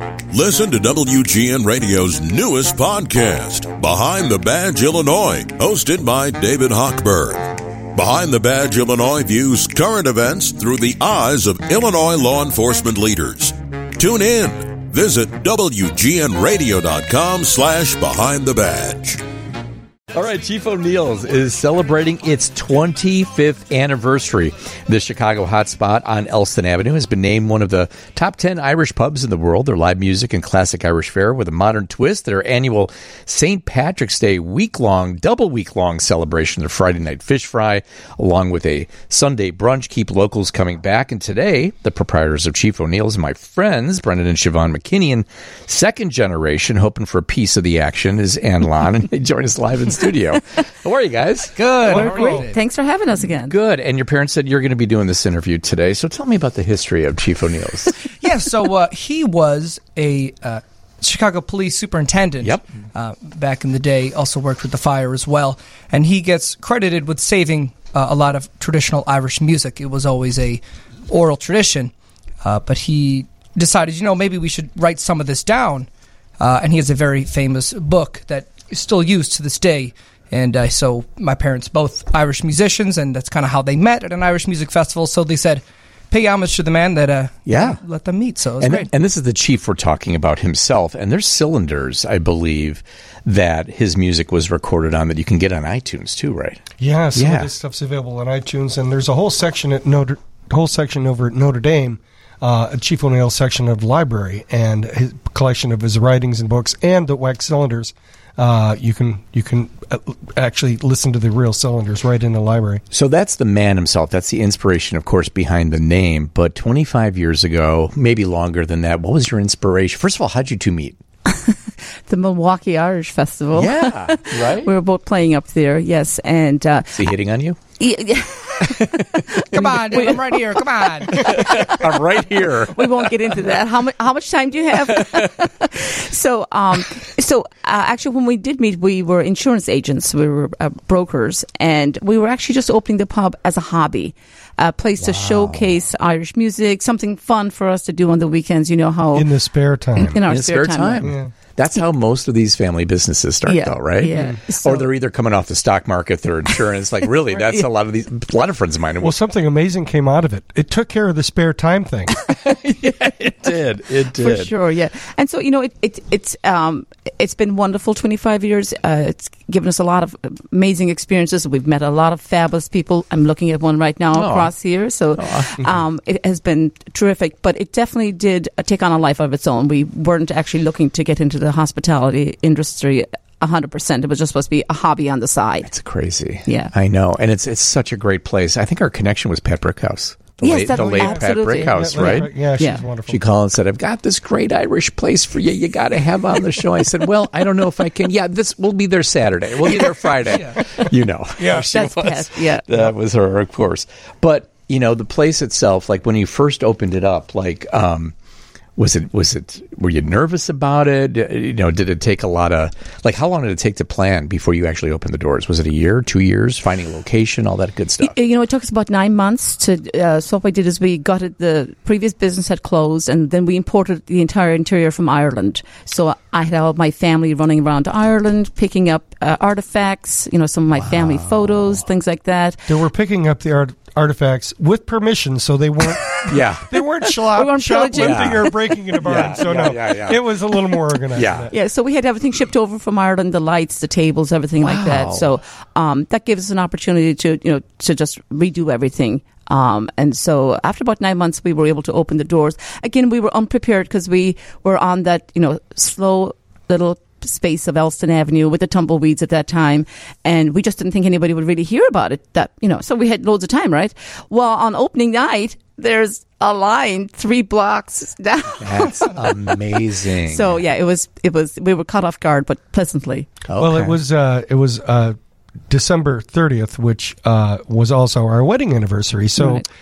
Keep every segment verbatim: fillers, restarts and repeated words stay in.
Listen to W G N Radio's newest podcast, Behind the Badge Illinois, hosted by David Hochberg. Behind the Badge Illinois views current events through the eyes of Illinois law enforcement leaders. Tune in. Visit W G N radio dot com slash behind the badge. All right, Chief O'Neill's is celebrating its twenty-fifth anniversary. The Chicago hotspot on Elston Avenue has been named one of the top ten Irish pubs in the world. Their live music and classic Irish fare with a modern twist. Their annual Saint Patrick's Day week-long, double week-long celebration. Their Friday night fish fry, along with a Sunday brunch, keep locals coming back. And today, the proprietors of Chief O'Neill's, my friends, Brendan and Siobhan McKinney, second generation, hoping for a piece of the action, is Ann Lon, and they join us live in studio. How are you guys? Good. We're great. Thanks for having us again. Good. And your parents said you're going to be doing this interview today. So tell me about the history of Chief O'Neill's. Yeah, so uh, he was a uh, Chicago police superintendent Yep. uh, back in the day, also worked with the fire as well. And he gets credited with saving uh, a lot of traditional Irish music. It was always a oral tradition. Uh, but he decided, you know, maybe we should write some of this down. Uh, and he has a very famous book that is still used to this day. And uh, so my parents, both Irish musicians, and that's kind of how they met at an Irish music festival. So they said, pay homage to the man that uh, yeah. let them meet. So it was and, great. And this is the chief we're talking about himself. And there's cylinders, I believe, that his music was recorded on that you can get on iTunes too, right? Yeah, some yeah. of this stuff's available on iTunes. And there's a whole section at Notre, whole section over at Notre Dame, uh, a Chief O'Neill section of the library, and his collection of his writings and books and the wax cylinders. Uh, you can you can actually listen to the real cylinders right in the library. So that's the man himself. That's the inspiration, of course, behind the name. But twenty-five years ago, maybe longer than that, what was your inspiration? First of all, how'd you two meet? The Milwaukee Irish Festival. Yeah, right? We were both playing up there, yes. And uh, is he hitting on you? Yeah. Come on, dude, I'm right here. Come on. I'm right here. We won't get into that. How much? How much time do you have? so, um, so uh, actually, when we did meet, we were insurance agents. We were uh, brokers, and we were actually just opening the pub as a hobby, a place wow. to showcase Irish music, something fun for us to do on the weekends. You know how in the spare time. In our in spare, spare time. time. Yeah. That's how most of these family businesses start, yeah, though, right? Yeah. Mm. So, or they're either coming off the stock market, their insurance. Like, really, that's yeah. a lot of these. A lot of friends of mine. Well, something amazing came out of it. It took care of the spare time thing. Yeah, it did. It did for sure. Yeah, and so you know, it, it it's um it's been wonderful. twenty-five years. Uh, it's given us a lot of amazing experiences. We've met a lot of fabulous people. I'm looking at one right now Aww. across here. So, Aww. um, it has been terrific. But it definitely did take on a life of its own. We weren't actually looking to get into the hospitality industry one hundred percent. It was just supposed to be a hobby on the side. It's crazy. Yeah. I know. And it's it's such a great place. I think our connection was Pat Brickhouse. The yes, late, that's the late absolutely. Pat Brickhouse, yeah, right? Yeah, she's yeah. wonderful. She called and said, I've got this great Irish place for you. You got to have on the show. I said, well, I don't know if I can. Yeah, this we'll be there Saturday. We'll be there Friday. yeah. You know. Yeah, she that's was. Pat. Yeah. That was her, of course. But, you know, the place itself, like when you first opened it up, like, um, Was it, was it, were you nervous about it? You know, did it take a lot of, like, how long did it take to plan before you actually opened the doors? Was it a year, two years, finding a location, all that good stuff? You, you know, it took us about nine months to, uh, so what we did is we got it, the previous business had closed, and then we imported the entire interior from Ireland. So I had all my family running around Ireland, picking up uh, artifacts, you know, some of my wow. family photos, things like that. They were picking up the art. artifacts with permission, so they weren't yeah they weren't shop, we weren't shoplifting yeah. or breaking into barn. Yeah, so yeah, no, yeah, yeah. it was a little more organized. Yeah, than that. yeah. So we had everything shipped over from Ireland: the lights, the tables, everything wow. like that. So um, that gives us an opportunity to, you know, to just redo everything. Um, and so after about nine months, we were able to open the doors. Again, we were unprepared because we were on that, you know, slow little space of Elston Avenue with the tumbleweeds at that time, and we just didn't think anybody would really hear about it. That, you know, so we had loads of time, right? Well, on opening night, there's a line three blocks down. That's amazing. So yeah, it was it was we were caught off guard, but pleasantly. Okay. Well, it was uh, it was uh, December thirtieth, which uh, was also our wedding anniversary. So. Right.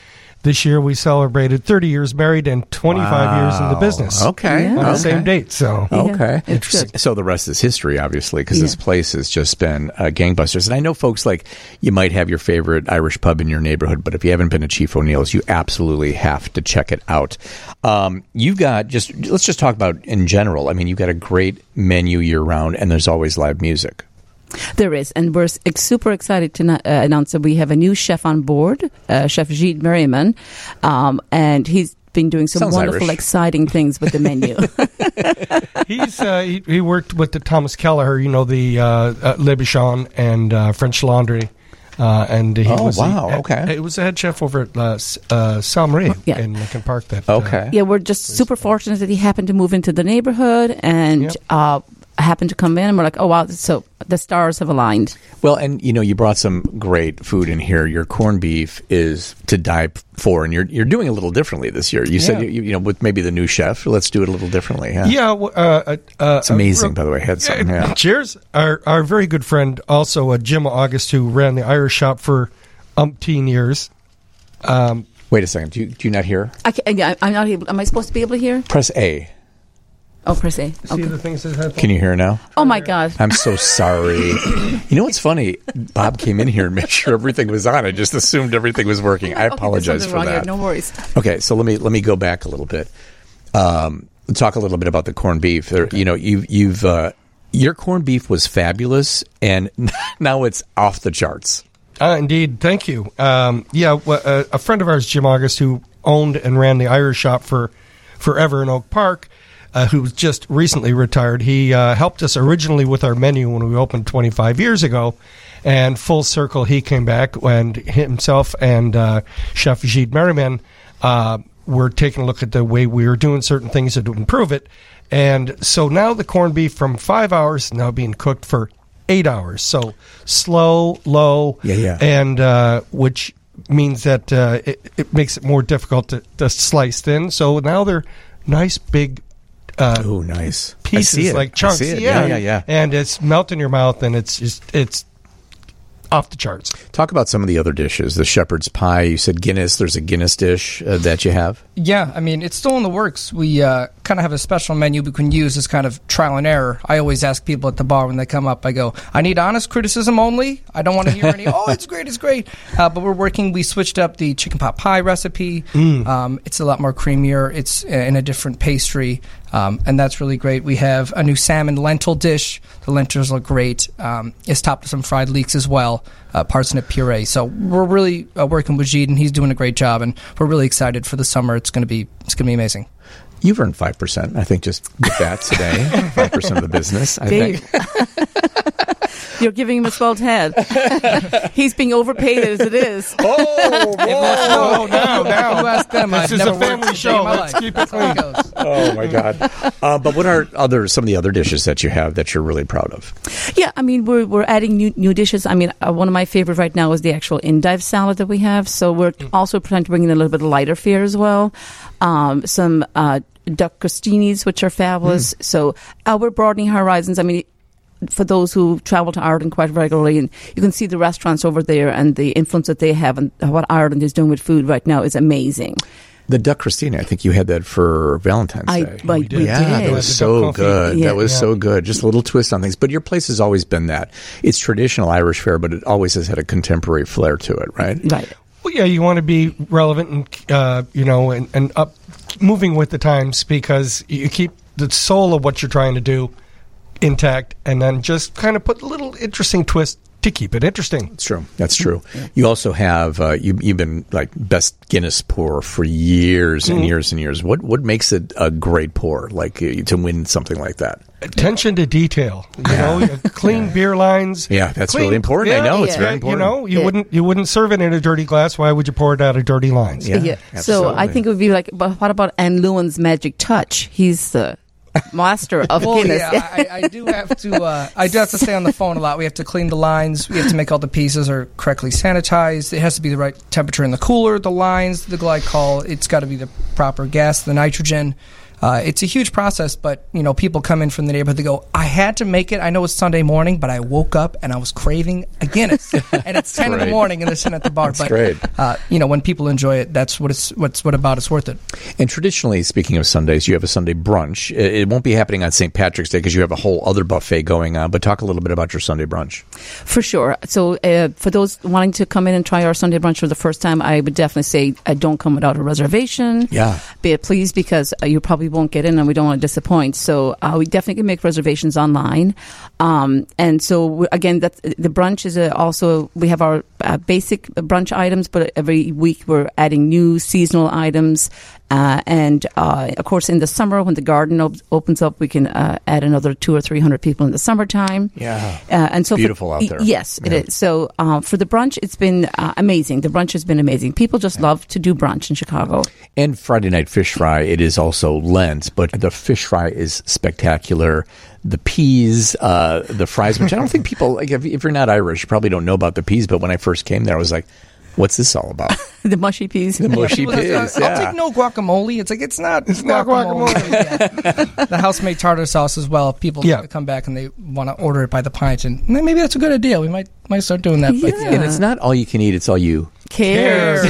this year we celebrated thirty years married and twenty-five Wow. years in the business. Okay. Yeah. On the okay. same date. So Okay. Yeah, it's good. So the rest is history, obviously, because this Yeah. place has just been uh, gangbusters. And I know, folks, like, you might have your favorite Irish pub in your neighborhood, but if you haven't been to Chief O'Neill's, you absolutely have to check it out. Um, you've got just, let's just talk about in general. I mean, you've got a great menu year round, and there's always live music. There is, and we're s- super excited to uh, announce that we have a new chef on board, uh, Chef Gilles Merriman, um, and he's been doing some Sounds wonderful, Irish. exciting things with the menu. he's uh, he, he worked with the Thomas Kelleher, you know, the uh, uh, Le Bichon and uh, French Laundry. Uh, and he Oh, was wow, the, okay. It was the head chef over at uh, S- uh, Salmarie Yeah. in Lincoln Park. That uh, Okay. Yeah, we're just super fortunate that he happened to move into the neighborhood and Yep. uh, happened to come in, and we're like, oh wow, so the stars have aligned. Well, and you know, you brought some great food in here. Your corned beef is to die for, and you're you're doing a little differently this year. You said Yeah. you, you know, with maybe the new chef, let's do it a little differently. Yeah, Yeah, w- uh, uh, uh, it's amazing. uh, by the way, I had something. Yeah. Cheers. Our our very good friend, also uh, Jim August, who ran the Irish shop for umpteen years. Um, Wait a second. Do you do you not hear? I can, yeah, I'm not able. Am I supposed to be able to hear? Press A. Oh, press A. see Okay. the things that happen. Can you hear now? Oh my God. I'm so sorry. You know what's funny? Bob came in here and made sure everything was on. I just assumed everything was working. I Okay, there's apologize something for wrong here. that. No worries. Okay, so let me let me go back a little bit. Um, talk a little bit about the corned beef. There, you know, you've you've uh, your corned beef was fabulous, and now it's off the charts. Uh, indeed, thank you. Um, yeah, w- uh, a friend of ours, Jim August, who owned and ran the Irish shop for forever in Oak Park, uh, who was just recently retired. He uh, helped us originally with our menu when we opened twenty-five years ago, and full circle, he came back and himself and uh, Chef Gilles Merriman uh, were taking a look at the way we were doing certain things to improve it. And so now the corned beef from five hours is now being cooked for eight hours. So slow, low, Yeah, yeah. and uh, which means that uh, it, it makes it more difficult to, to slice thin. So now they're nice big uh, Oh, nice. I pieces, see it. like I chunks. see it. Yeah. yeah, yeah, yeah. And it's melt in your mouth, and it's just it's off the charts. Talk about some of the other dishes. The shepherd's pie. You said Guinness. There's a Guinness dish uh, that you have. Yeah, I mean, it's still in the works. We uh, kind of have a special menu we can use as kind of trial and error. I always ask people at the bar when they come up, I go, I need honest criticism only. I don't want to hear any, oh, it's great, it's great. Uh, but we're working, we switched up the chicken pot pie recipe. Mm. Um, it's a lot more creamier. It's uh, in a different pastry. Um, and that's really great. We have a new salmon lentil dish. The lentils look great. Um, it's topped with some fried leeks as well, uh, parsnip puree. So we're really uh, working with Gilles, and he's doing a great job. And we're really excited for the summer. It's going to be it's going to be amazing. You've earned five percent. I think just with that today, five percent of the business. I Dave. think. You're giving him a swelled head. He's being overpaid as it is. Oh, whoa, now, now. You ask them. This I've is never a family worked a day show. in my Let's life. keep it That's how clean. it goes. Oh my God! Uh, but what are other some of the other dishes that you have that you're really proud of? Yeah, I mean, we're we're adding new new dishes. I mean, uh, one of my favorite right now is the actual endive salad that we have. So we're also trying to bring in a little bit of lighter fare as well. Um, some uh, duck crostinis, which are fabulous. So uh, we're broadening horizons. I mean, for those who travel to Ireland quite regularly, and you can see the restaurants over there and the influence that they have, and what Ireland is doing with food right now is amazing. The duck Christina. I think you had that for Valentine's I, Day. I, we did. did. Yeah, that The was duck so coffee. good. Yeah. That was Yeah. so good. Just a little twist on things. But your place has always been that. It's traditional Irish fare, but it always has had a contemporary flair to it, right? Right. Well, yeah, you want to be relevant and uh, you know, and, and up, moving with the times, because you keep the soul of what you're trying to do intact, and then just kind of put a little interesting twist to keep it interesting. That's true. That's true. You also have uh, you, you've been like best Guinness pour for years and years and years. What what makes it a great pour? Like uh, to win something like that? Attention to detail, you know, clean beer lines. Yeah, that's Clean- really important. I yeah, know it's yeah. very You important. know, you Yeah. wouldn't you wouldn't serve it in a dirty glass. Why would you pour it out of dirty lines? Yeah, Yeah. So absolutely. I think it would be like, but what about Anne Lewin's magic touch? He's the master of Well, Guinness. yeah, I, I do have to. Uh, I do have to stay on the phone a lot. We have to clean the lines. We have to make all the pieces are correctly sanitized. It has to be the right temperature in the cooler. The lines, the glycol. It's got to be the proper gas, the nitrogen. Uh, it's a huge process, but you know, people come in from the neighborhood. They go, "I had to make it. I know it's Sunday morning, but I woke up and I was craving a Guinness, and it's ten in the morning, and they're sitting at the bar." That's but great. Uh, you know, when people enjoy it, that's what it's what's what about it's worth it. And traditionally, speaking of Sundays, you have a Sunday brunch. It it won't be happening on Saint Patrick's Day because you have a whole other buffet going on. But talk a little bit about your Sunday brunch. For sure. So uh, for those wanting to come in and try our Sunday brunch for the first time, I would definitely say uh, don't come without a reservation. Yeah. Be it please, because uh, you probably won't get in and we don't want to disappoint. So uh, we definitely can make reservations online. Um, and so, we, again, that's, the brunch is a, also, we have our uh, basic brunch items, but every week we're adding new seasonal items. Uh, and, uh, of course, in the summer, when the garden op- opens up, we can uh, add another two or three hundred people in the summertime. Yeah. Uh, and so beautiful for, out there. Yes, yeah. it is. So uh, for the brunch, it's been uh, amazing. The brunch has been amazing. People just yeah. love to do brunch in Chicago. And Friday night fish fry, it is also Lent, but the fish fry is spectacular. The peas, uh, the fries, which I don't think people, like, if, if you're not Irish, you probably don't know about the peas, but when I first came there, I was like, what's this all about? The mushy peas. The mushy Well, peas, uh, yeah. I'll take no guacamole. It's like, it's not It's not guacamole. Yeah. The house-made tartar sauce as well. People Yeah. come back and they want to order it by the pint, and maybe that's a good idea. We might might start doing that. But, Yeah. And it's not all you can eat, it's all you. Cares.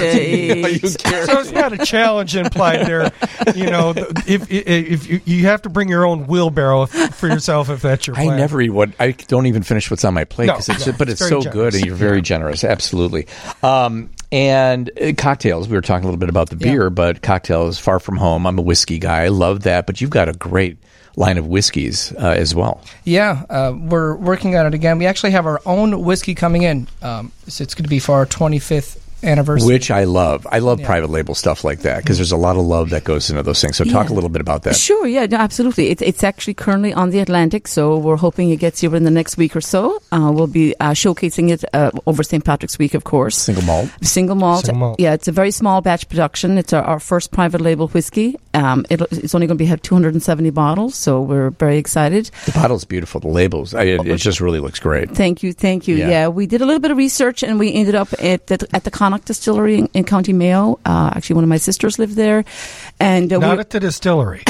So it's not a challenge implied there. You know, th- if if, if you, you have to bring your own wheelbarrow for yourself if that's your I plan. never eat what, I don't even finish what's on my plate, No, 'cause it's, no, but it's it's very so generous. good, and you're very Yeah. generous, absolutely. Um, and uh, cocktails, we were talking a little bit about the beer, Yeah. but cocktails, Far From Home, I'm a whiskey guy, I love that, but you've got a great line of whiskeys uh, as well. Yeah, uh, we're working on it again. We actually have our own whiskey coming in. Um, so it's going to be for our twenty-fifth anniversary. Which I love. I love Yeah. private label stuff like that because there's a lot of love that goes into those things. So talk Yeah. a little bit about that. Sure, yeah, no, absolutely. It's it's actually currently on the Atlantic, so we're hoping it gets here in the next week or so. Uh, we'll be uh, showcasing it uh, over Saint Patrick's Week, of course. Single malt. Single malt. Single malt. Yeah, it's a very small batch production. It's our, our first private label whiskey. Um, it'll, it's only going to be have two hundred seventy bottles, so we're very excited. The bottle's beautiful. The labels, I, it, it just really looks great. Thank you, thank you. Yeah. Yeah. we did a little bit of research, and we ended up at the, at the Connacht Distillery in, in County Mayo. Uh, actually, one of my sisters lived there, and uh, Not we, at the distillery.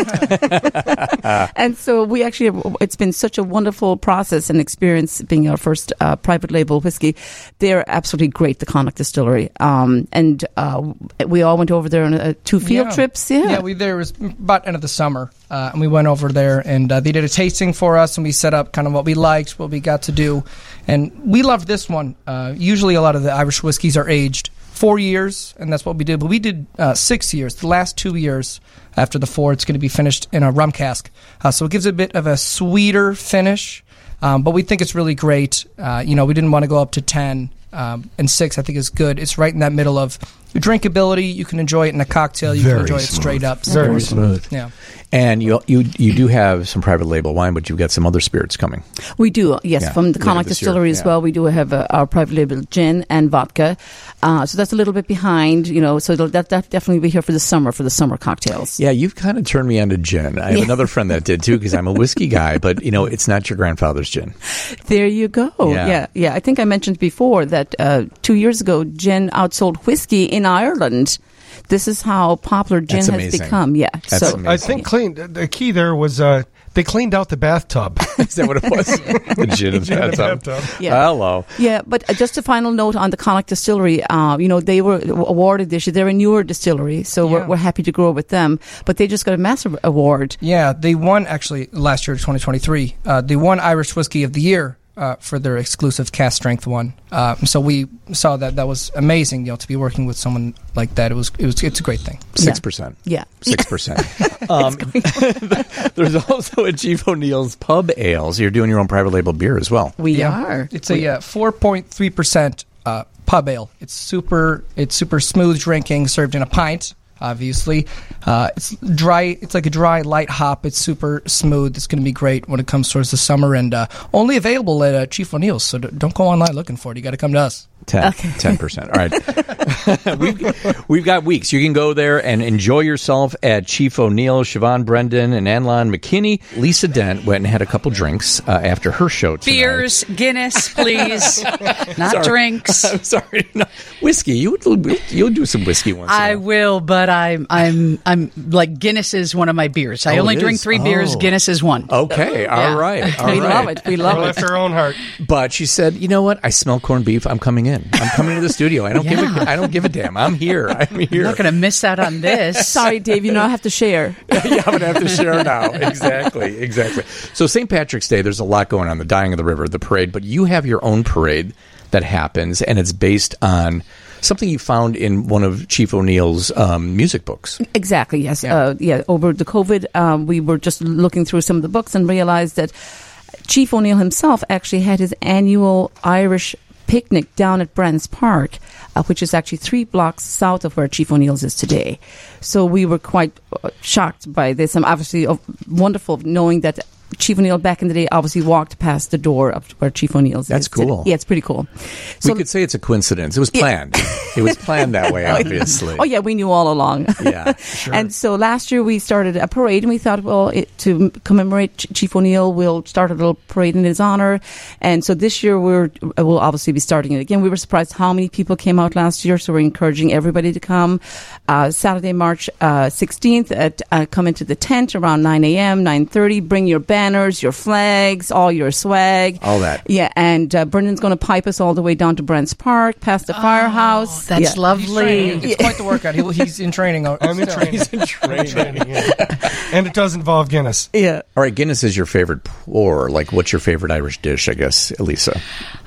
and so we actually have, it's been such a wonderful process and experience being our first uh, private label whiskey. They're absolutely great, the Connacht Distillery, um, and uh, we all went over there on uh, two field Yeah. trips. Yeah, Yeah, we there was about end of the summer, uh, and we went over there, and uh, they did a tasting for us, and we set up kind of what we liked, what we got to do, and we loved this one. Uh, usually, a lot of the Irish whiskeys are aged four years, and that's what we did. But we did uh, six years. The last two years after the four, it's going to be finished in a rum cask, uh, so it gives a bit of a sweeter finish. Um, but we think it's really great. Uh, you know, we didn't want to go up to ten, um, and six I think is good. It's right in that middle of drinkability. You can enjoy it in a cocktail. You Very can enjoy smooth. it straight up. So- Very smooth. Yeah. And you you you do have some private label wine, but you've got some other spirits coming. we do. Yes, Yeah, from the later Connacht this year, Distillery as yeah. well. We do have uh, our private label gin and vodka. Uh, so that's a little bit behind, you know. So it'll, that that definitely be here for the summer for the summer cocktails. Yeah, you've kind of turned me on to gin. I have Yeah. another friend that did too because I'm a whiskey guy, but you know, it's not your grandfather's gin. There you go. Yeah. Yeah, yeah. I think I mentioned before that uh, two years ago, gin outsold whiskey in Ireland. This is how popular gin That's has amazing. become. Yeah. That's so amazing. I think clean. The key there was uh, they cleaned out the bathtub. Is that what it was? The gin in the Gin in the bathtub. bathtub. Yeah. Hello. Yeah, but uh, just a final note on the Connacht Distillery. Uh, you know, they were awarded this year. They're a newer distillery, so Yeah. we're, we're happy to grow with them. But they just got a massive award. Yeah, they won actually last year, twenty twenty-three. Uh, they won Irish Whiskey of the Year uh, for their exclusive cast strength one. Uh, so we saw that that was amazing. You know, to be working with someone like that, it was it was it's a great thing. Six percent. Yeah. Six percent. Um, there's also a Chief O'Neill's Pub Ale. So you're doing your own private label beer as well. We Yeah. are. It's a uh, four point three percent uh, pub ale. It's super. It's super smooth drinking, served in a pint. Obviously, uh, it's dry. It's like a dry, light hop. It's super smooth. It's going to be great when it comes towards the summer, and uh, only available at uh, Chief O'Neill's. So d- don't go online looking for it. You got to come to us. Ten. Ten percent. All right. we've, we've got weeks. You can go there and enjoy yourself at Chief O'Neill. Siobhan Brendan and Anlon McKinney. Lisa Dent went and had a couple drinks uh, after her show tonight. Beers, Guinness, please. Not Sorry. drinks. I'm sorry. No. Whiskey. You would, you'll do some whiskey once in a I while. will, but I'm I'm I'm like Guinness is one of my beers. I Oh, only it drink is? three beers. Oh. Guinness is one. Okay, all Yeah. right, all we right. love it. We love Girl it. after her own heart. But she said, "You know what? I smell corned beef. I'm coming in. I'm coming to the studio. I don't give Yeah. a I don't give a damn. I'm here. I'm here." I'm not going to miss out on this. Sorry, Dave. You know I have to share. Yeah, I'm gonna have to share now. Exactly, exactly. So Saint Patrick's Day, there's a lot going on. The Dying of the River, the parade, but you have your own parade that happens, and it's based on something you found in one of Chief O'Neill's um, music books. Exactly. Yes. Yeah. Uh, yeah. Over the COVID, um, we were just looking through some of the books and realized that Chief O'Neill himself actually had his annual Irish picnic down at Brands Park, uh, which is actually three blocks south of where Chief O'Neill's is today. So we were quite uh, shocked by this. I'm obviously uh, wonderful knowing that Chief O'Neill back in the day obviously walked past the door of where Chief O'Neill's That's is. today. cool. Yeah, it's pretty cool. we could say it's a coincidence. It was planned. It was planned that way, obviously. Oh, yeah, we knew all along. Yeah, sure. And so last year we started a parade, and we thought, well, it, to commemorate Ch- Chief O'Neill, we'll start a little parade in his honor. And so this year we're, we'll obviously be starting it again. We were surprised how many people came out last year, so we're encouraging everybody to come. Uh, Saturday, March uh, sixteenth, at, uh, come into the tent around nine a.m., nine thirty. Bring your banners, your flags, all your swag. All that. Yeah, and uh, Brendan's going to pipe us all the way down to Brent's Park, past the firehouse. That's Yeah. lovely. It's quite the workout. He, he's in training. I'm in training. He's in training. Yeah. And it does involve Guinness. Yeah. All right, Guinness is your favorite pour. Like, what's your favorite Irish dish, I guess, Elisa?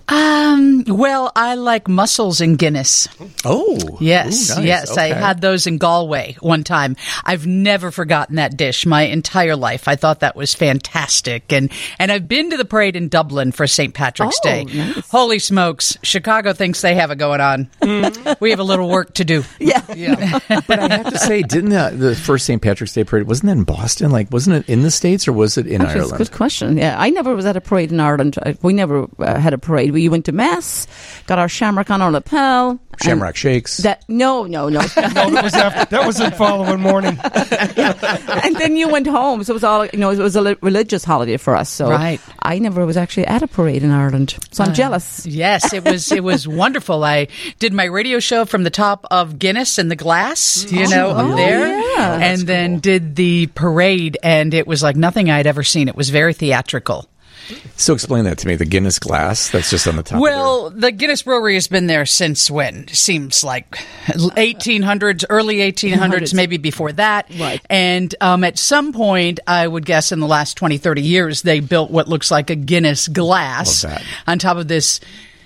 Um, well, I like mussels in Guinness. Oh. Yes, Ooh, nice. yes. I Okay. had those in Galway one time. I've never forgotten that dish my entire life. I thought that was fantastic. And, and I've been to the parade in Dublin for Saint Patrick's Oh, Day. nice. Holy smokes. Chicago thinks they have it going on. We have a little work to do. Yeah. Yeah. But I have to say, didn't the, the first Saint Patrick's Day parade, wasn't that in Boston? Like, wasn't it in the States or was it in Actually, Ireland? That's a good question. Yeah, I never was at a parade in Ireland. I- We never uh, had a parade. We went to mass, got our shamrock on our lapel. and Shamrock Shakes. That no, no, no. No, that was after. That was the following morning. And then you went home. So it was all you know. It was a li- religious holiday for us. So Right. I never was actually at a parade in Ireland. So I'm Uh, jealous. Yes, it was it was wonderful. I did my radio show from the top of Guinness and the glass, you know, Oh, up there. yeah. And then did the parade, and it was like nothing I'd ever seen. It was very theatrical. So explain that to me. The Guinness glass that's just on the top. Well, the Guinness Brewery has been there since when? Seems like eighteen hundreds, early eighteen hundreds, maybe before that. Right. And um, at some point, I would guess in the last twenty, thirty years, they built what looks like a Guinness glass Love that. on top of this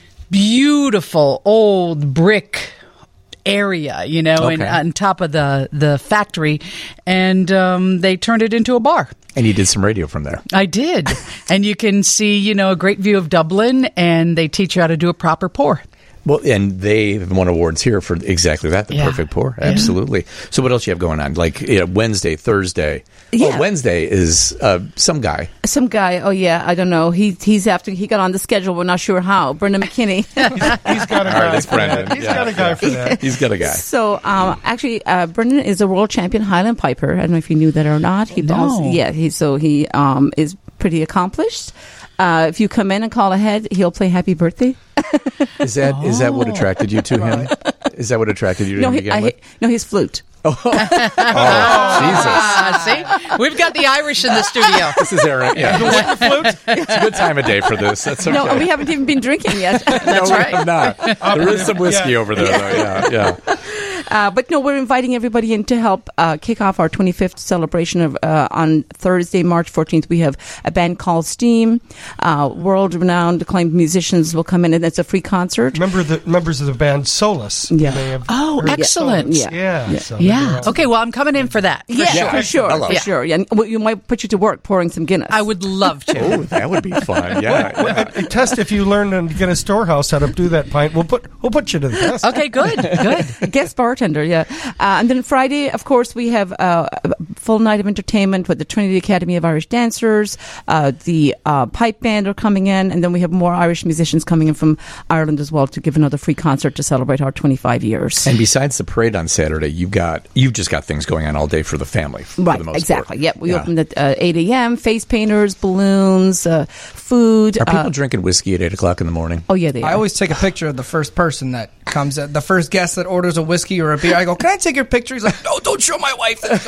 beautiful old brick area, you know, and Okay. on top of the, the factory. And um, they turned it into a bar. And you did some radio from there. I did. And you can see, you know, a great view of Dublin, and they teach you how to do a proper pour. Well, and they have won awards here for exactly that, the Yeah. perfect pour. Absolutely. So what else you have going on? Like, you know, Wednesday, Thursday. Yeah. Oh, Wednesday is uh, some guy. Some guy. Oh yeah, I don't know. He he's after he got on the schedule. We're not sure how. Brendan McKinney. He's got a All right, guy that's for Brendan. that. He's Yeah, got a guy yeah. for that. He's got a guy. So, um, actually, uh, Brendan is a world champion Highland Piper. I don't know if you knew that or not. He No. also, yeah, he so he um, is pretty accomplished. Uh, if you come in and call ahead, he'll play Happy Birthday. Is that is that what attracted you to him? Is that what attracted you to No, him to he, begin I, with? no, his flute. Oh, Jesus. Ah, see? We've got the Irish in the studio. This is Aaron. Yeah. It's a good time of day for this. That's okay. No, we haven't even been drinking yet. That's no, we right. have not. There is some whiskey Yeah. over there, though. Yeah, yeah. Uh, but no, we're inviting everybody in to help uh, kick off our twenty-fifth celebration of uh, on Thursday, March fourteenth. We have a band called Steam. Uh, world-renowned acclaimed musicians will come in, and it's a free concert. Remember the members of the band Solus? Yeah. You may have Oh, heard of excellent. Solus. Yeah. Yeah. so Yeah. they're- Okay, well, I'm coming in for that. Yeah, sure. for sure, Hello. for Yeah. sure. Yeah, and well, you might put you to work pouring some Guinness. I would love to. Oh, that would be fun. Yeah. yeah. A test if you learn to get a storehouse how to do that pint. We'll put we'll put you to the test. Okay, good, good. Guest bartender, yeah. Uh, and then Friday, of course, we have uh, full night of entertainment with the Trinity Academy of Irish Dancers. Uh, the uh, pipe band are coming in, and then we have more Irish musicians coming in from Ireland as well to give another free concert to celebrate our twenty-five years. And besides the parade on Saturday, you've got you've just got things going on all day for the family. For Right, the most exactly. part. Yep, we Yeah. opened at uh, eight a.m., face painters, balloons, uh, food. Are people uh, drinking whiskey at eight o'clock in the morning? oh, yeah, they are. I always take a picture of the first person that comes at the first guest that orders a whiskey or a beer. I go, "Can I take your picture?" He's like, "No, don't show my wife that."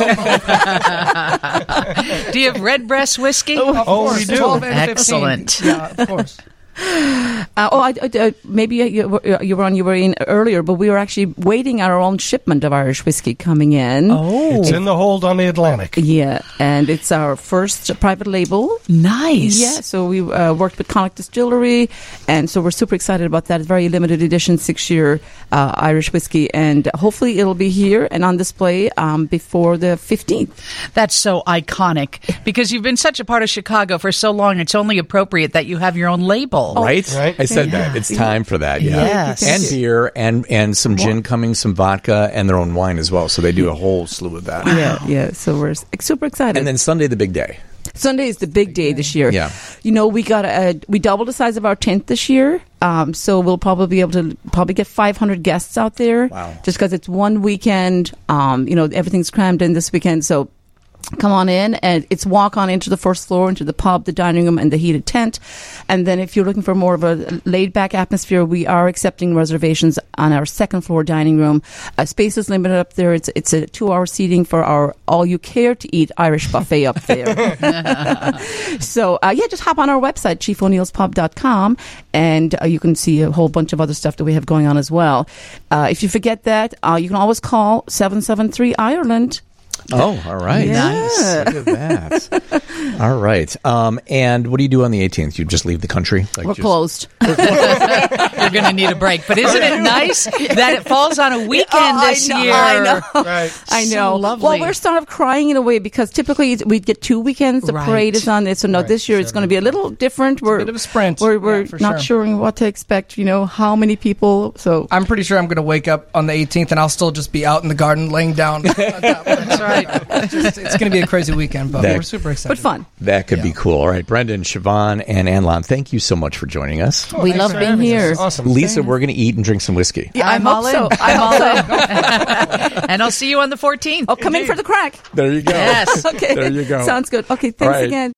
Do you have Redbreast whiskey? Of Oh, course, we do. twelve and fifteen. Excellent. Yeah, of course. Uh, oh, I, I, I, maybe you, were- you were on you were in earlier, but we were actually waiting our own shipment of Irish whiskey coming in. Oh, It's in the hold on the Atlantic. Yeah, and it's our first private label. nice. Yeah, so we uh, worked with Connacht Distillery, and so we're super excited about that. It's very limited edition, six-year uh, Irish whiskey, and hopefully it'll be here and on display um, before the fifteenth. That's so iconic because you've been such a part of Chicago for so long. It's only appropriate that you have your own label. Right? Right. I said that. It's time for that, yeah. Yes. And beer and, and some gin coming, some vodka, and their own wine as well. So they do a whole slew of that. Yeah, yeah. So we're s- super excited. And then Sunday, the big day. Sunday is the big day this year. Yeah. You know, we got a, we doubled the size of our tent this year. Um, so we'll probably be able to probably get five hundred guests out there. Wow. Just because it's one weekend. Um, you know, everything's crammed in this weekend. So come on in, and it's walk on into the first floor, into the pub, the dining room, and the heated tent. And then if you're looking for more of a laid back atmosphere, we are accepting reservations on our second floor dining room. Uh, space is limited up there. It's it's a two hour seating for our all you care to eat Irish buffet up there. So uh, yeah, just hop on our website, chief o'neills pub dot com, and uh, you can see a whole bunch of other stuff that we have going on as well. Uh, if you forget that, uh, you can always call seven seven three Ireland. Oh, all right. Yeah. Nice. Look at that. All right. Um, and what do you do on the eighteenth? You just leave the country? Like We're just- closed. You're going to need a break. But isn't it nice that it falls on a weekend Oh, I this know, year? I know. Right. I So know. lovely. Well, we're sort of crying in a way because typically it's- we get two weekends. The Right. parade is on it. So no, Right, this year it's going to be a little different. We're bit of a sprint. We're, we're Yeah, for not sure. sure what to expect. You know, how many people. So I'm pretty sure I'm going to wake up on the eighteenth and I'll still just be out in the garden laying down. That's right. It's, just- it's going to be a crazy weekend, but That- we're super excited. but fun. That could be Yeah. cool. All right. Brendan, Siobhan, and Anlon, thank you so much for joining us. we love for being having us. here. Awesome. Lisa, we're going to eat and drink some whiskey. Yeah, I'm I all hope so. in. I I'm hope all so. And I'll see you on the fourteenth. Oh, come in for the crack. There you go. Yes. Okay. There you go. Sounds good. Okay. Thanks All right. again.